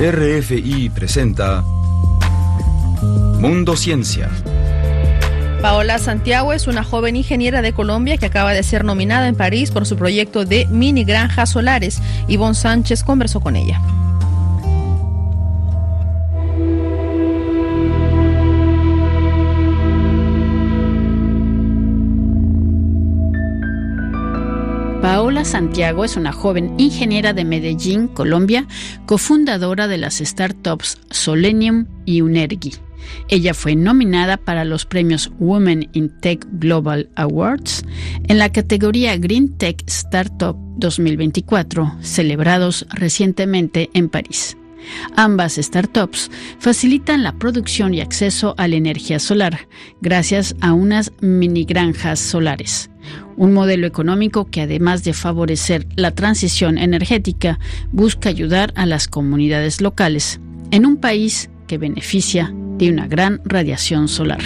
RFI presenta Mundo Ciencia. Paola Santiago es una joven ingeniera de Colombia que acaba de ser nominada en París por su proyecto de mini granjas solares. Ivonne Sánchez conversó con ella. Paola Santiago es una joven ingeniera de Medellín, Colombia, cofundadora de las startups Solenium y Unergy. Ella fue nominada para los premios Women in Tech Global Awards en la categoría Green Tech Startup 2024, celebrados recientemente en París. Ambas startups facilitan la producción y acceso a la energía solar gracias a unas mini granjas solares. Un modelo económico que, además de favorecer la transición energética, busca ayudar a las comunidades locales en un país que beneficia de una gran radiación solar.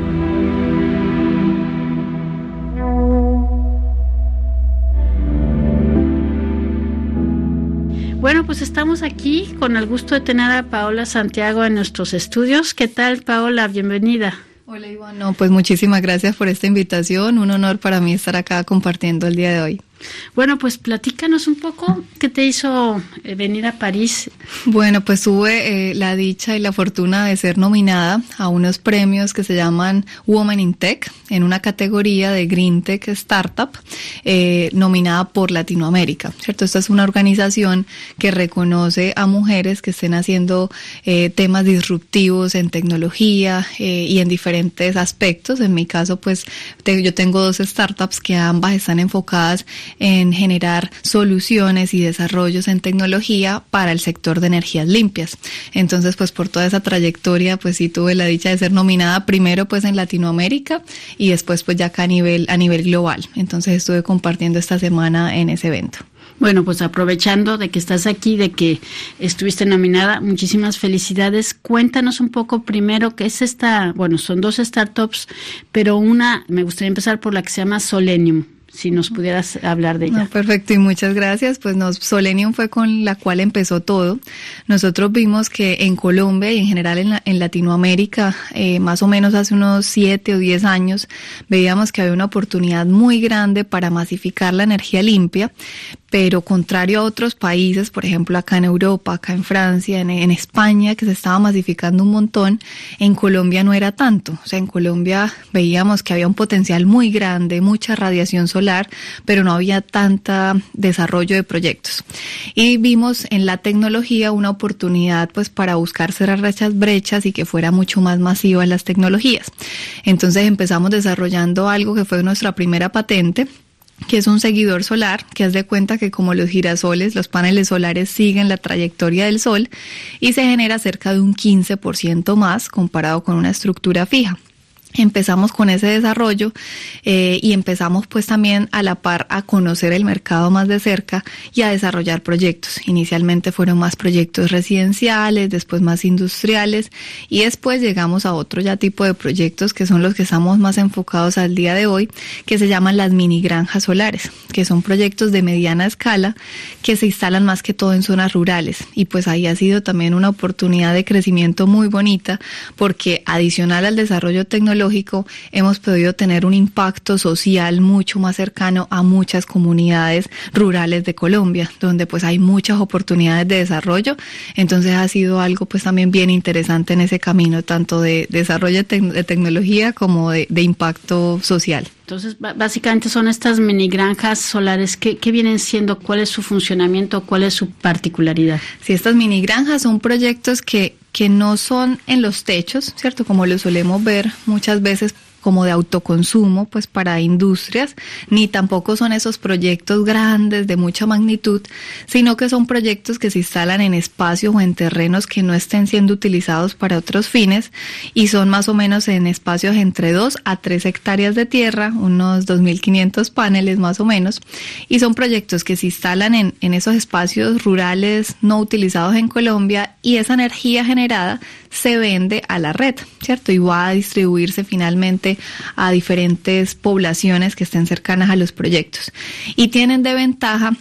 Bueno, pues estamos aquí con el gusto de tener a Paola Santiago en nuestros estudios. ¿Qué tal, Paola? Bienvenida. Hola, Ivonne. No, pues muchísimas gracias por esta invitación. Un honor para mí estar acá compartiendo el día de hoy. Bueno, pues platícanos un poco qué te hizo venir a París. Bueno, pues tuve la dicha y la fortuna de ser nominada a unos premios que se llaman Women in Tech, en una categoría de Green Tech Startup, nominada por Latinoamérica, ¿cierto? Esta es una organización que reconoce a mujeres que estén haciendo temas disruptivos en tecnología y en diferentes aspectos. En mi caso, pues yo tengo dos startups que ambas están enfocadas en generar soluciones y desarrollos en tecnología para el sector de energías limpias. Entonces, pues por toda esa trayectoria, pues sí tuve la dicha de ser nominada primero pues en Latinoamérica y después pues ya acá a nivel global. Entonces estuve compartiendo esta semana en ese evento. Bueno, pues aprovechando de que estás aquí, de que estuviste nominada, muchísimas felicidades. Cuéntanos un poco primero qué es esta, bueno, son dos startups, pero una, me gustaría empezar por la que se llama Solenium. Si nos pudieras hablar de ella. No, perfecto, y muchas gracias. Pues Solenium fue con la cual empezó todo. Nosotros vimos que en Colombia y en general en Latinoamérica, más o menos hace unos 7 o 10 años, veíamos que había una oportunidad muy grande para masificar la energía limpia, pero contrario a otros países, por ejemplo acá en Europa, acá en Francia, en España, que se estaba masificando un montón, en Colombia no era tanto. O sea, en Colombia veíamos que había un potencial muy grande, mucha radiación solar, pero no había tanta desarrollo de proyectos. Y vimos en la tecnología una oportunidad pues para buscar cerrar esas brechas y que fuera mucho más masiva las tecnologías. Entonces empezamos desarrollando algo que fue nuestra primera patente, que es un seguidor solar, que haz de cuenta que como los girasoles, los paneles solares siguen la trayectoria del sol y se genera cerca de un 15% más comparado con una estructura fija. Empezamos con ese desarrollo y empezamos pues también a la par a conocer el mercado más de cerca y a desarrollar proyectos. Inicialmente fueron más proyectos residenciales, después más industriales y después llegamos a otro ya tipo de proyectos que son los que estamos más enfocados al día de hoy, que se llaman las mini granjas solares, que son proyectos de mediana escala que se instalan más que todo en zonas rurales y pues ahí ha sido también una oportunidad de crecimiento muy bonita porque adicional al desarrollo tecnológico hemos podido tener un impacto social mucho más cercano a muchas comunidades rurales de Colombia, donde pues hay muchas oportunidades de desarrollo. Entonces ha sido algo pues también bien interesante en ese camino, tanto de desarrollo de tecnología como de impacto social. Entonces, básicamente son estas mini granjas solares. ¿Qué vienen siendo? ¿Cuál es su funcionamiento? ¿Cuál es su particularidad? Sí, estas mini granjas son proyectos que no son en los techos, ¿cierto? Como lo solemos ver muchas veces como de autoconsumo, pues para industrias, ni tampoco son esos proyectos grandes de mucha magnitud, sino que son proyectos que se instalan en espacios o en terrenos que no estén siendo utilizados para otros fines y son más o menos en espacios entre 2 a 3 hectáreas de tierra, unos 2.500 paneles más o menos, y son proyectos que se instalan en esos espacios rurales no utilizados en Colombia y esa energía generada se vende a la red, ¿cierto? Y va a distribuirse finalmente a diferentes poblaciones que estén cercanas a los proyectos. Y tienen de ventaja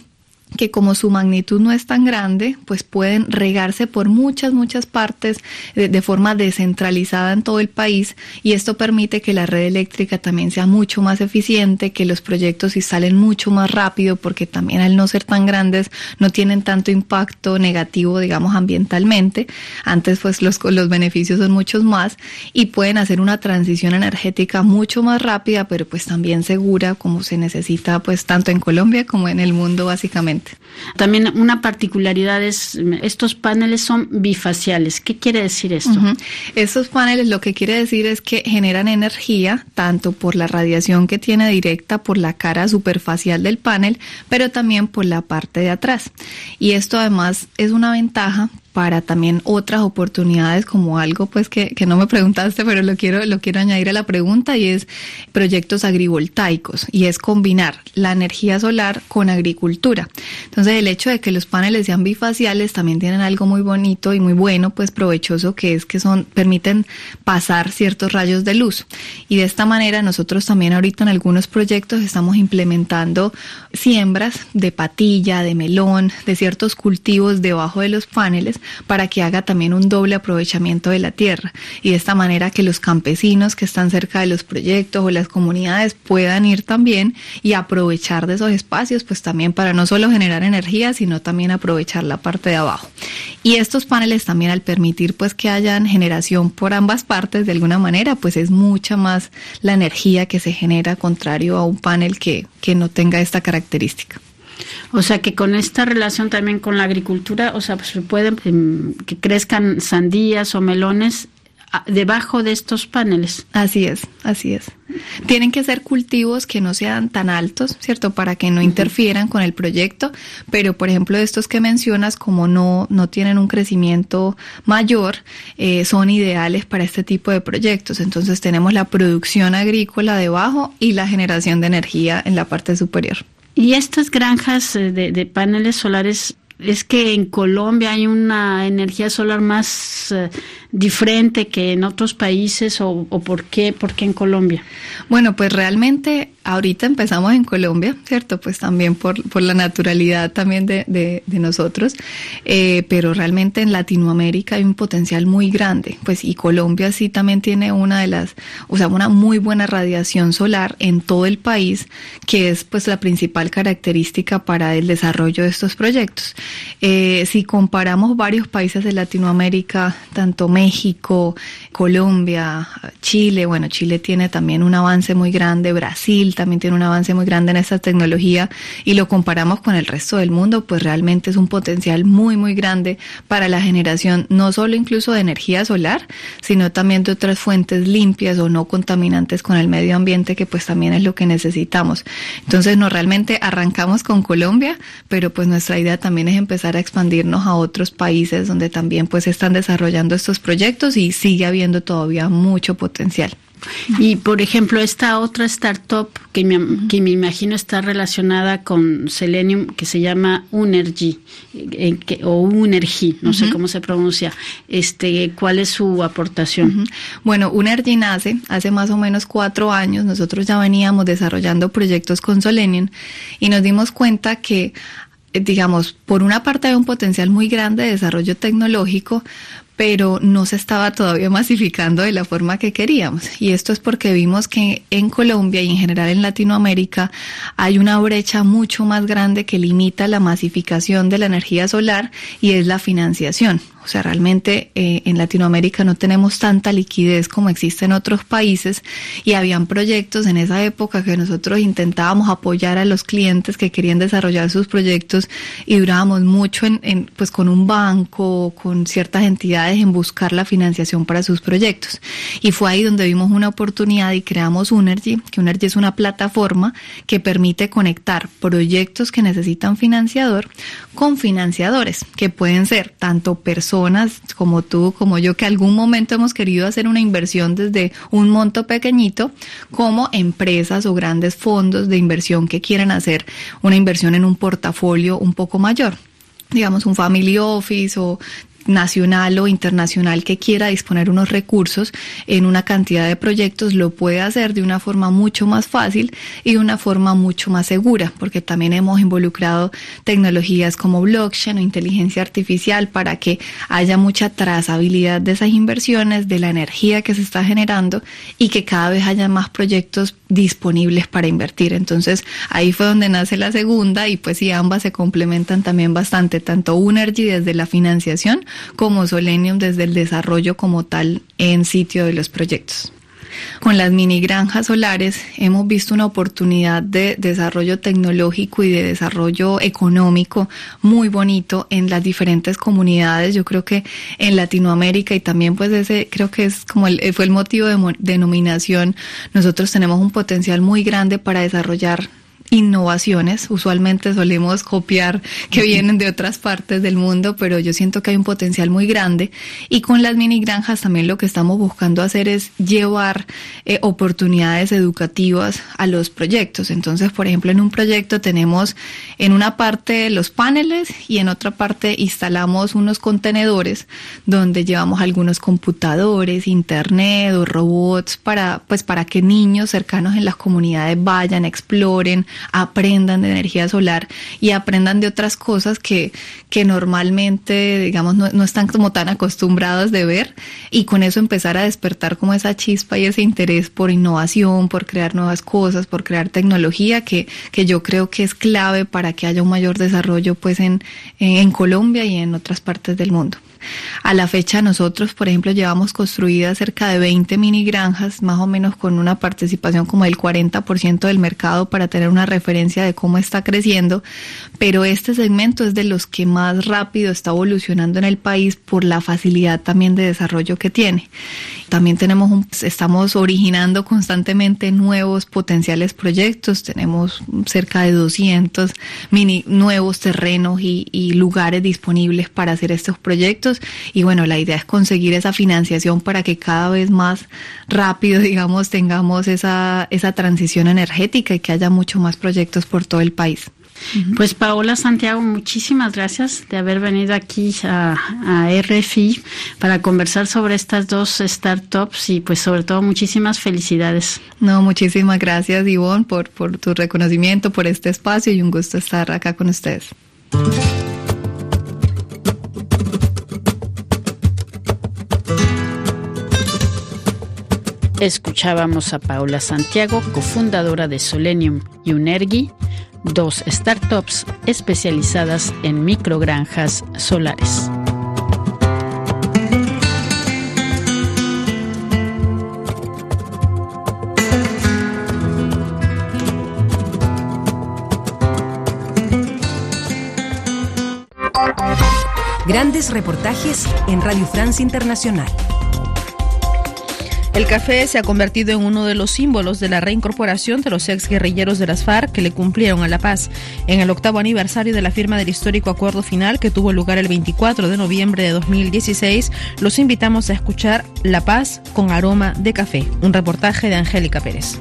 que como su magnitud no es tan grande, pues pueden regarse por muchas partes de forma descentralizada en todo el país, y esto permite que la red eléctrica también sea mucho más eficiente, que los proyectos se instalen mucho más rápido, porque también al no ser tan grandes no tienen tanto impacto negativo, digamos, ambientalmente. Antes pues los beneficios son muchos más, y pueden hacer una transición energética mucho más rápida, pero pues también segura, como se necesita pues tanto en Colombia como en el mundo básicamente. También una particularidad es, estos paneles son bifaciales. ¿Qué quiere decir esto? Estos paneles lo que quiere decir es que generan energía tanto por la radiación que tiene directa por la cara superfacial del panel, pero también por la parte de atrás. Y esto además es una ventaja para también otras oportunidades, como algo pues que no me preguntaste, pero lo quiero añadir a la pregunta, y es proyectos agrivoltaicos, y es combinar la energía solar con agricultura. Entonces el hecho de que los paneles sean bifaciales también tienen algo muy bonito y muy bueno, pues provechoso, que es que permiten pasar ciertos rayos de luz, y de esta manera nosotros también ahorita en algunos proyectos estamos implementando siembras de patilla, de melón, de ciertos cultivos debajo de los paneles, para que haga también un doble aprovechamiento de la tierra, y de esta manera que los campesinos que están cerca de los proyectos o las comunidades puedan ir también y aprovechar de esos espacios, pues también para no solo generar energía, sino también aprovechar la parte de abajo. Y estos paneles también, al permitir pues que hayan generación por ambas partes de alguna manera, pues es mucha más la energía que se genera, contrario a un panel que no tenga esta característica. O sea que con esta relación también con la agricultura, o sea, pues pueden que crezcan sandías o melones debajo de estos paneles. Así es. Tienen que ser cultivos que no sean tan altos, ¿cierto? Para que no interfieran con el proyecto, pero por ejemplo estos que mencionas, como no tienen un crecimiento mayor, son ideales para este tipo de proyectos. Entonces tenemos la producción agrícola debajo y la generación de energía en la parte superior. Y estas granjas de paneles solares, ¿es que en Colombia hay una energía solar más diferente que en otros países, o por qué en Colombia? Bueno, pues realmente ahorita empezamos en Colombia, ¿cierto? Pues también por la naturalidad también de nosotros, pero realmente en Latinoamérica hay un potencial muy grande, pues, y Colombia sí también tiene una muy buena radiación solar en todo el país, que es pues la principal característica para el desarrollo de estos proyectos. Si comparamos varios países de Latinoamérica, tanto México, Colombia, Chile, bueno, Chile tiene también un avance muy grande, Brasil también tiene un avance muy grande en esta tecnología, y lo comparamos con el resto del mundo, pues realmente es un potencial muy, muy grande para la generación, no solo incluso de energía solar, sino también de otras fuentes limpias o no contaminantes con el medio ambiente, que pues también es lo que necesitamos. Entonces, no, realmente arrancamos con Colombia, pero pues nuestra idea también es empezar a expandirnos a otros países donde también pues están desarrollando estos proyectos, y sigue habiendo todavía mucho potencial. Y por ejemplo, esta otra startup que me imagino está relacionada con Selenium, que se llama Unergy, o Unergy, no sé cómo se pronuncia. ¿Cuál es su aportación? Bueno, Unergy nace hace más o menos 4 años. Nosotros ya veníamos desarrollando proyectos con Selenium y nos dimos cuenta que, digamos, por una parte hay un potencial muy grande de desarrollo tecnológico, pero no se estaba todavía masificando de la forma que queríamos. Y esto es porque vimos que en Colombia y en general en Latinoamérica hay una brecha mucho más grande que limita la masificación de la energía solar, y es la financiación. O sea, realmente en Latinoamérica no tenemos tanta liquidez como existe en otros países, y habían proyectos en esa época que nosotros intentábamos apoyar a los clientes que querían desarrollar sus proyectos, y durábamos mucho pues con un banco, con ciertas entidades, en buscar la financiación para sus proyectos. Y fue ahí donde vimos una oportunidad y creamos Unergy, que Unergy es una plataforma que permite conectar proyectos que necesitan financiador con financiadores, que pueden ser tanto personas como tú, como yo, que algún momento hemos querido hacer una inversión desde un monto pequeñito, como empresas o grandes fondos de inversión que quieran hacer una inversión en un portafolio un poco mayor, digamos un family office o nacional o internacional que quiera disponer unos recursos en una cantidad de proyectos lo puede hacer de una forma mucho más fácil y de una forma mucho más segura, porque también hemos involucrado tecnologías como blockchain o inteligencia artificial para que haya mucha trazabilidad de esas inversiones, de la energía que se está generando y que cada vez haya más proyectos disponibles para invertir. Entonces ahí fue donde nace la segunda y pues sí, ambas se complementan también bastante, tanto Unergy desde la financiación como Solenium desde el desarrollo como tal en sitio de los proyectos. Con las mini granjas solares hemos visto una oportunidad de desarrollo tecnológico y de desarrollo económico muy bonito en las diferentes comunidades. Yo creo que en Latinoamérica y también pues ese creo que es como fue el motivo de denominación. Nosotros tenemos un potencial muy grande para desarrollar innovaciones. Usualmente solemos copiar que vienen de otras partes del mundo, pero yo siento que hay un potencial muy grande y con las mini granjas también lo que estamos buscando hacer es llevar oportunidades educativas a los proyectos. Entonces, por ejemplo, en un proyecto tenemos en una parte los paneles y en otra parte instalamos unos contenedores donde llevamos algunos computadores, internet o robots para que niños cercanos en las comunidades vayan, exploren, aprendan de energía solar y aprendan de otras cosas que normalmente, digamos, no están como tan acostumbrados de ver, y con eso empezar a despertar como esa chispa y ese interés por innovación, por crear nuevas cosas, por crear tecnología que yo creo que es clave para que haya un mayor desarrollo pues en Colombia y en otras partes del mundo. A la fecha nosotros, por ejemplo, llevamos construidas cerca de 20 mini granjas, más o menos con una participación como del 40% del mercado para tener una referencia de cómo está creciendo, pero este segmento es de los que más rápido está evolucionando en el país por la facilidad también de desarrollo que tiene. También estamos originando constantemente nuevos potenciales proyectos, tenemos cerca de 200 nuevos terrenos y lugares disponibles para hacer estos proyectos. Y bueno, la idea es conseguir esa financiación para que cada vez más rápido, digamos, tengamos esa transición energética y que haya mucho más proyectos por todo el país. Pues Paola Santiago, muchísimas gracias de haber venido aquí a RFI para conversar sobre estas dos startups y pues sobre todo muchísimas felicidades. No, muchísimas gracias, Ivonne, por tu reconocimiento, por este espacio y un gusto estar acá con ustedes. Escuchábamos a Paola Santiago, cofundadora de Solenium y Unergy, dos startups especializadas en microgranjas solares. Grandes reportajes en Radio France Internacional. El café se ha convertido en uno de los símbolos de la reincorporación de los exguerrilleros de las FARC que le cumplieron a la paz. En el 8º aniversario de la firma del histórico acuerdo final que tuvo lugar el 24 de noviembre de 2016, los invitamos a escuchar La Paz con aroma de café, un reportaje de Angélica Pérez.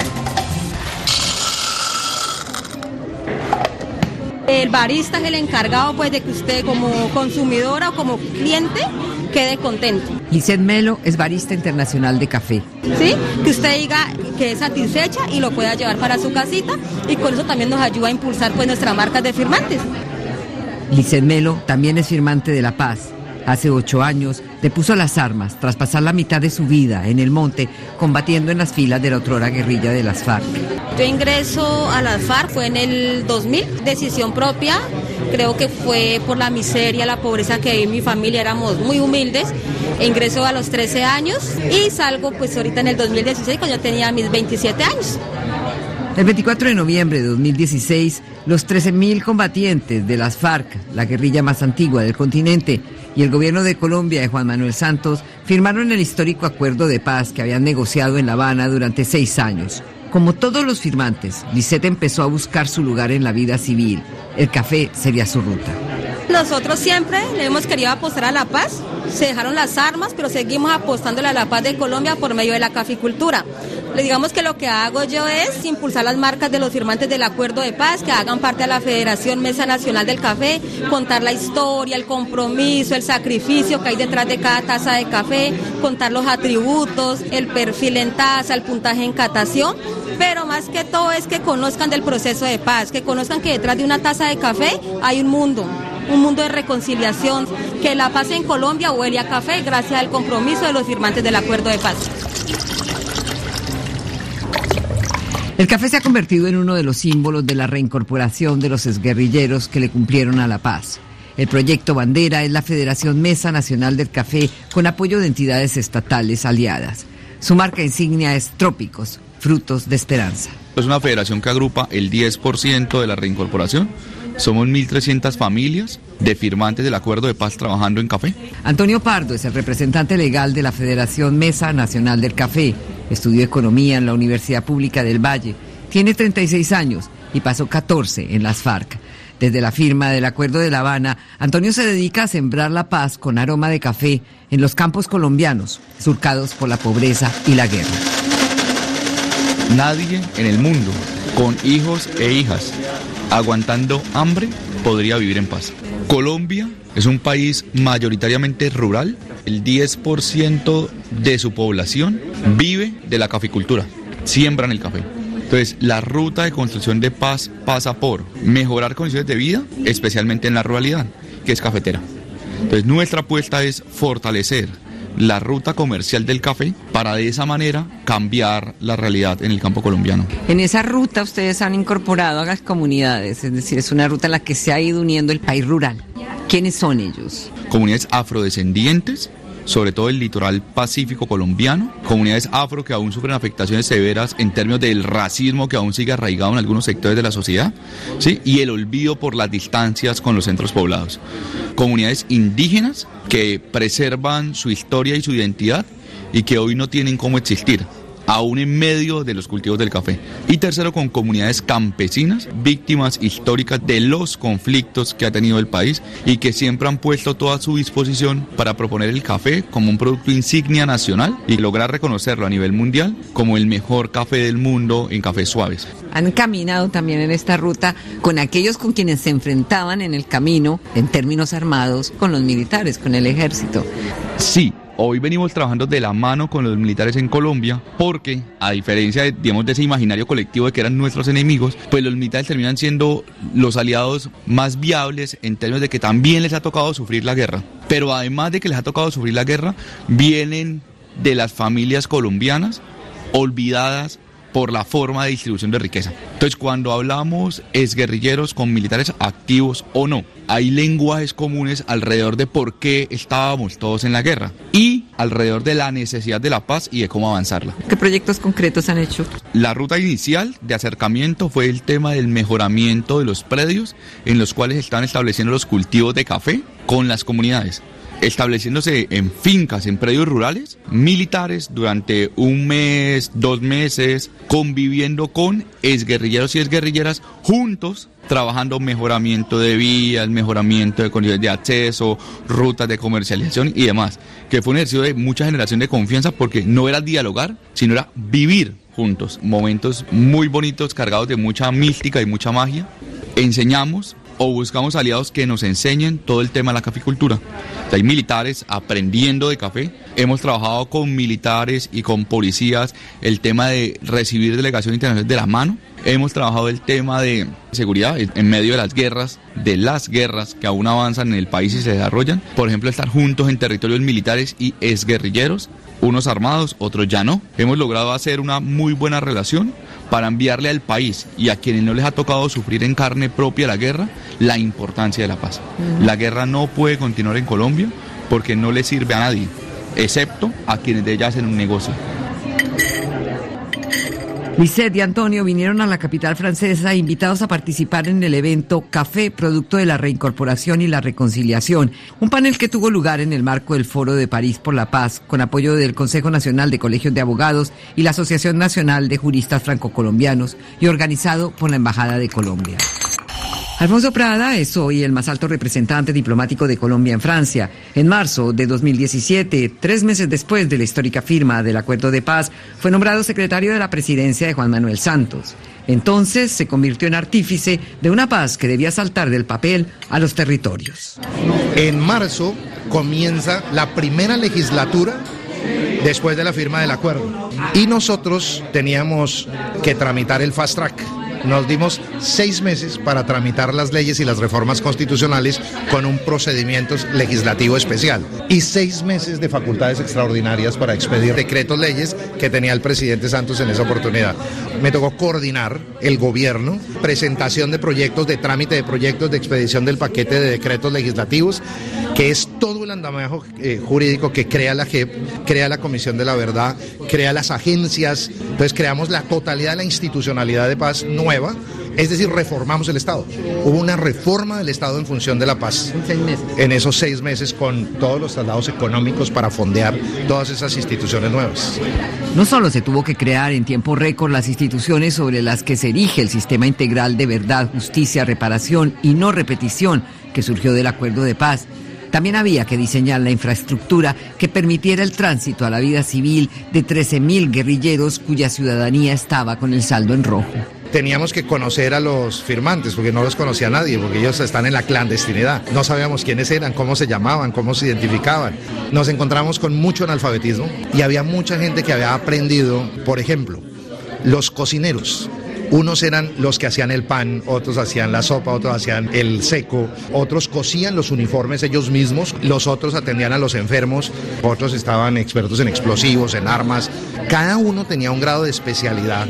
El barista es el encargado pues de que usted como consumidora o como cliente quede contento. Lisette Melo es barista internacional de café. ¿Sí? Que usted diga que es satisfecha y lo pueda llevar para su casita, y con eso también nos ayuda a impulsar pues nuestras marcas de firmantes. Lisette Melo también es firmante de La Paz. Hace 8 años le puso las armas tras pasar la mitad de su vida en el monte combatiendo en las filas de la otrora guerrilla de las FARC. Yo ingreso a las FARC fue en el 2000, decisión propia. Creo que fue por la miseria, la pobreza que viví en mi familia, éramos muy humildes. Ingreso a los 13 años y salgo pues ahorita en el 2016 cuando yo tenía mis 27 años. El 24 de noviembre de 2016, los 13.000 combatientes de las FARC, la guerrilla más antigua del continente, y el gobierno de Colombia de Juan Manuel Santos firmaron el histórico acuerdo de paz que habían negociado en La Habana durante 6 años. Como todos los firmantes, Lisette empezó a buscar su lugar en la vida civil. El café sería su ruta. Nosotros siempre le hemos querido apostar a la paz. Se dejaron las armas, pero seguimos apostándole a la paz de Colombia por medio de la caficultura. Digamos que lo que hago yo es impulsar las marcas de los firmantes del Acuerdo de Paz, que hagan parte de la Federación Mesa Nacional del Café, contar la historia, el compromiso, el sacrificio que hay detrás de cada taza de café, contar los atributos, el perfil en taza, el puntaje en catación, pero más que todo es que conozcan del proceso de paz, que conozcan que detrás de una taza de café hay un mundo de reconciliación, que la paz en Colombia huele a café gracias al compromiso de los firmantes del Acuerdo de Paz. El café se ha convertido en uno de los símbolos de la reincorporación de los exguerrilleros que le cumplieron a la paz. El proyecto bandera es la Federación Mesa Nacional del Café con apoyo de entidades estatales aliadas. Su marca insignia es Trópicos, frutos de esperanza. Es una federación que agrupa el 10% de la reincorporación. Somos 1.300 familias de firmantes del Acuerdo de Paz trabajando en café. Antonio Pardo es el representante legal de la Federación Mesa Nacional del Café. Estudió economía en la Universidad Pública del Valle. Tiene 36 años y pasó 14 en las FARC. Desde la firma del Acuerdo de La Habana, Antonio se dedica a sembrar la paz con aroma de café en los campos colombianos, surcados por la pobreza y la guerra. Nadie en el mundo, con hijos e hijas, aguantando hambre, podría vivir en paz. Colombia es un país mayoritariamente rural. El 10% de su población vive de la caficultura, siembran el café. Entonces, la ruta de construcción de paz pasa por mejorar condiciones de vida, especialmente en la ruralidad, que es cafetera. Entonces, nuestra apuesta es fortalecer la ruta comercial del café para de esa manera cambiar la realidad en el campo colombiano. En esa ruta ustedes han incorporado a las comunidades, es decir, es una ruta en la que se ha ido uniendo el país rural. ¿Quiénes son ellos? Comunidades afrodescendientes, sobre todo el litoral pacífico colombiano, comunidades afro que aún sufren afectaciones severas en términos del racismo que aún sigue arraigado en algunos sectores de la sociedad, ¿sí? Y el olvido por las distancias con los centros poblados. Comunidades indígenas que preservan su historia y su identidad y que hoy no tienen cómo existir, aún en medio de los cultivos del café. Y tercero, con comunidades campesinas, víctimas históricas de los conflictos que ha tenido el país y que siempre han puesto toda su disposición para proponer el café como un producto insignia nacional y lograr reconocerlo a nivel mundial como el mejor café del mundo en cafés suaves. Han caminado también en esta ruta con aquellos con quienes se enfrentaban en el camino, en términos armados, con los militares, con el ejército. Sí. Hoy venimos trabajando de la mano con los militares en Colombia porque, a diferencia de, digamos, de ese imaginario colectivo de que eran nuestros enemigos, pues los militares terminan siendo los aliados más viables en términos de que también les ha tocado sufrir la guerra. Pero además de que les ha tocado sufrir la guerra, vienen de las familias colombianas olvidadas por la forma de distribución de riqueza. Entonces, cuando hablamos exguerrilleros con militares activos o no, hay lenguajes comunes alrededor de por qué estábamos todos en la guerra y alrededor de la necesidad de la paz y de cómo avanzarla. ¿Qué proyectos concretos han hecho? La ruta inicial de acercamiento fue el tema del mejoramiento de los predios en los cuales están estableciendo los cultivos de café con las comunidades, estableciéndose en fincas, en predios rurales, militares durante un mes, 2 meses, conviviendo con exguerrilleros y exguerrilleras juntos, trabajando mejoramiento de vías, mejoramiento de condiciones de acceso, rutas de comercialización y demás, que fue un ejercicio de mucha generación de confianza porque no era dialogar, sino era vivir juntos. Momentos muy bonitos, cargados de mucha mística y mucha magia. Enseñamos o buscamos aliados que nos enseñen todo el tema de la caficultura. Hay militares aprendiendo de café. Hemos trabajado con militares y con policías el tema de recibir delegación internacional de la mano. Hemos trabajado el tema de seguridad en medio de las guerras que aún avanzan en el país y se desarrollan. Por ejemplo, estar juntos en territorios militares y exguerrilleros, unos armados, otros ya no. Hemos logrado hacer una muy buena relación para enviarle al país y a quienes no les ha tocado sufrir en carne propia la guerra, la importancia de la paz. La guerra no puede continuar en Colombia porque no le sirve a nadie, excepto a quienes de ella hacen un negocio. Lisette y Antonio vinieron a la capital francesa invitados a participar en el evento Café, Producto de la Reincorporación y la Reconciliación, un panel que tuvo lugar en el marco del Foro de París por la Paz, con apoyo del Consejo Nacional de Colegios de Abogados y la Asociación Nacional de Juristas Franco-Colombianos y organizado por la Embajada de Colombia. Alfonso Prada es hoy el más alto representante diplomático de Colombia en Francia. En marzo de 2017, 3 meses después de la histórica firma del acuerdo de paz, fue nombrado secretario de la presidencia de Juan Manuel Santos. Entonces se convirtió en artífice de una paz que debía saltar del papel a los territorios. En marzo comienza la primera legislatura después de la firma del acuerdo. Y nosotros teníamos que tramitar el fast track. Nos dimos 6 meses para tramitar las leyes y las reformas constitucionales con un procedimiento legislativo especial y 6 meses de facultades extraordinarias para expedir decretos leyes que tenía el presidente Santos en esa oportunidad. Me tocó coordinar el gobierno, presentación de proyectos, de trámite de proyectos, de expedición del paquete de decretos legislativos, que es todo el andamiaje jurídico que crea la JEP, crea la Comisión de la Verdad, crea las agencias. Entonces creamos la totalidad de la institucionalidad de paz nueva, es decir, reformamos el Estado. Hubo una reforma del Estado en función de la paz. En 6 meses. En esos 6 meses, con todos los traslados económicos para fondear todas esas instituciones nuevas. No solo se tuvo que crear en tiempo récord las instituciones sobre las que se erige el sistema integral de verdad, justicia, reparación y no repetición que surgió del acuerdo de paz, también había que diseñar la infraestructura que permitiera el tránsito a la vida civil de 13.000 guerrilleros cuya ciudadanía estaba con el saldo en rojo. Teníamos que conocer a los firmantes, porque no los conocía nadie, porque ellos están en la clandestinidad. No sabíamos quiénes eran, cómo se llamaban, cómo se identificaban. Nos encontramos con mucho analfabetismo y había mucha gente que había aprendido, por ejemplo, los cocineros. Unos eran los que hacían el pan, otros hacían la sopa, otros hacían el seco, otros cosían los uniformes ellos mismos, los otros atendían a los enfermos, otros estaban expertos en explosivos, en armas. Cada uno tenía un grado de especialidad.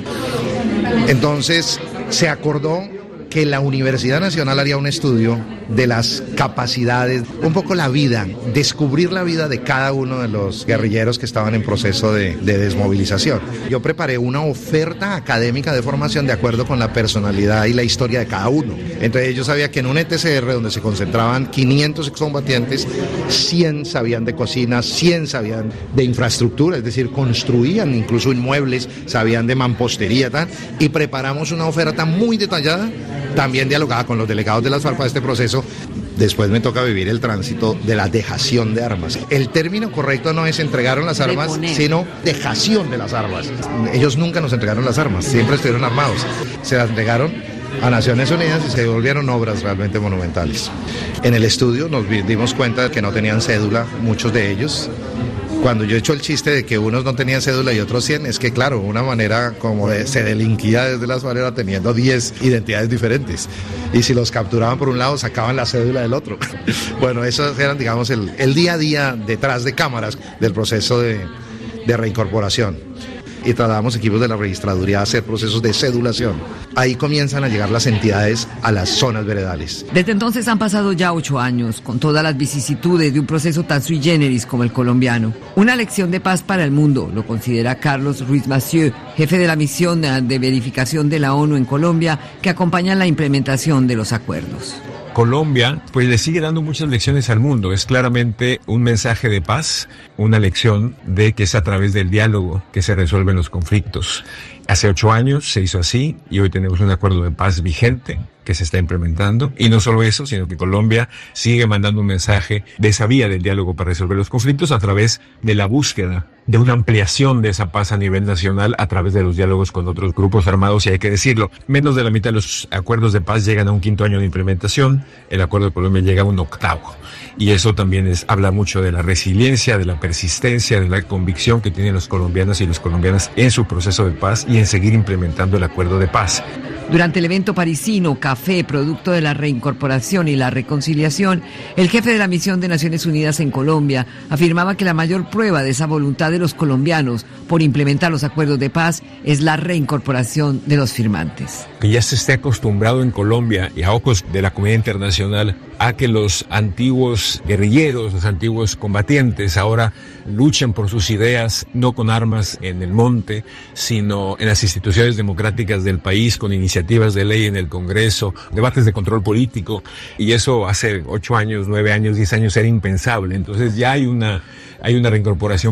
Entonces se acordó que la Universidad Nacional haría un estudio de las capacidades, un poco la vida, descubrir la vida de cada uno de los guerrilleros que estaban en proceso de desmovilización. Yo preparé una oferta académica de formación de acuerdo con la personalidad y la historia de cada uno. Entonces yo sabía que en un ETCR donde se concentraban 500 excombatientes, 100 sabían de cocina, 100 sabían de infraestructura, es decir, construían incluso inmuebles, sabían de mampostería, tal, y preparamos una oferta muy detallada, también dialogada con los delegados de las FARC para este proceso. Después me toca vivir el tránsito de la dejación de armas. El término correcto no es entregaron las armas, sino dejación de las armas. Ellos nunca nos entregaron las armas, siempre estuvieron armados. Se las entregaron a Naciones Unidas y se volvieron obras realmente monumentales. En el estudio nos dimos cuenta de que no tenían cédula, muchos de ellos. Cuando yo he hecho el chiste de que unos no tenían cédula y otros 100, es que claro, una manera como se delinquía desde las FARC teniendo 10 identidades diferentes. Y si los capturaban por un lado, sacaban la cédula del otro. Bueno, esos eran, digamos, el día a día detrás de cámaras del proceso de reincorporación. Y trasladamos equipos de la registraduría a hacer procesos de cedulación. Ahí comienzan a llegar las entidades a las zonas veredales. Desde entonces han pasado ya 8 años, con todas las vicisitudes de un proceso tan sui generis como el colombiano. Una lección de paz para el mundo, lo considera Carlos Ruiz Massieu, jefe de la misión de verificación de la ONU en Colombia, que acompaña la implementación de los acuerdos. Colombia, pues le sigue dando muchas lecciones al mundo. Es claramente un mensaje de paz, una lección de que es a través del diálogo que se resuelven los conflictos. Hace 8 años se hizo así y hoy tenemos un acuerdo de paz vigente que se está implementando. Y no solo eso, sino que Colombia sigue mandando un mensaje de esa vía del diálogo para resolver los conflictos a través de la búsqueda de una ampliación de esa paz a nivel nacional a través de los diálogos con otros grupos armados. Y hay que decirlo, menos de la mitad de los acuerdos de paz llegan a un 5º año de implementación. El acuerdo de Colombia llega a un 8º. Y eso también habla mucho de la resiliencia, de la persistencia, de la convicción que tienen los colombianos y las colombianas en su proceso de paz y en seguir implementando el acuerdo de paz. Durante el evento parisino Café, producto de la reincorporación y la reconciliación, el jefe de la misión de Naciones Unidas en Colombia afirmaba que la mayor prueba de esa voluntad de los colombianos por implementar los acuerdos de paz es la reincorporación de los firmantes. Que ya se esté acostumbrado en Colombia y a ojos de la comunidad internacional a que los antiguos guerrilleros, los antiguos combatientes ahora luchen por sus ideas, no con armas en el monte, sino en las instituciones democráticas del país, con iniciativas de ley en el Congreso, debates de control político, y eso hace 8 años, 9 años, 10 años era impensable. Entonces ya hay una reincorporación política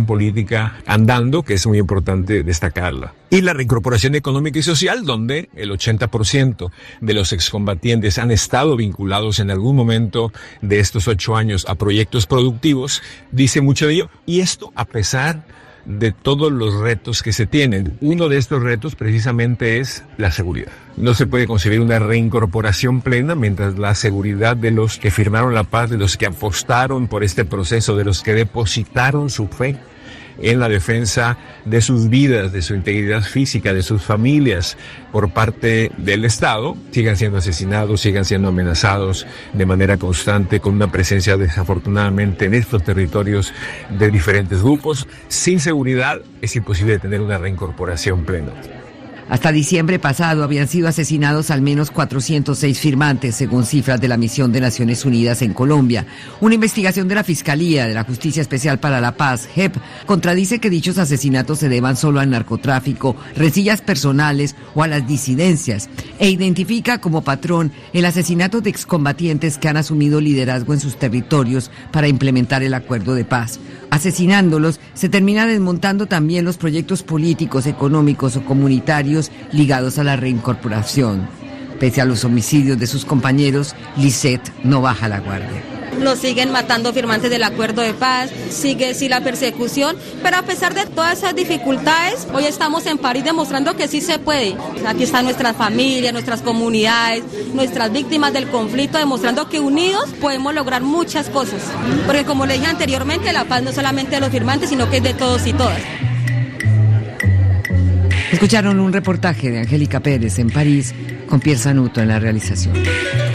económica andando, que es muy importante destacarla. Y la reincorporación económica y social, donde el 80% de los excombatientes han estado vinculados en algún momento de estos 8 años a proyectos productivos, dice mucho de ello. Y esto a pesar de todos los retos que se tienen. Uno de estos retos precisamente es la seguridad. No se puede concebir una reincorporación plena mientras la seguridad de los que firmaron la paz, de los que apostaron por este proceso, de los que depositaron su fe en la defensa de sus vidas, de su integridad física, de sus familias por parte del Estado, sigan siendo asesinados, sigan siendo amenazados de manera constante, con una presencia desafortunadamente en estos territorios de diferentes grupos. Sin seguridad es imposible tener una reincorporación plena. Hasta diciembre pasado habían sido asesinados al menos 406 firmantes, según cifras de la Misión de Naciones Unidas en Colombia. Una investigación de la Fiscalía de la Justicia Especial para la Paz, JEP, contradice que dichos asesinatos se deban solo al narcotráfico, rencillas personales o a las disidencias, e identifica como patrón el asesinato de excombatientes que han asumido liderazgo en sus territorios para implementar el acuerdo de paz. Asesinándolos, se termina desmontando también los proyectos políticos, económicos o comunitarios ligados a la reincorporación. Pese a los homicidios de sus compañeros, Lisette no baja la guardia. Nos siguen matando firmantes del acuerdo de paz, sigue sí la persecución, pero a pesar de todas esas dificultades, hoy estamos en París demostrando que sí se puede. Aquí están nuestras familias, nuestras comunidades, nuestras víctimas del conflicto, demostrando que unidos podemos lograr muchas cosas. Porque como le dije anteriormente, la paz no es solamente de los firmantes, sino que es de todos y todas. Escucharon un reportaje de Angélica Pérez en París, con Pierre Sanuto en la realización.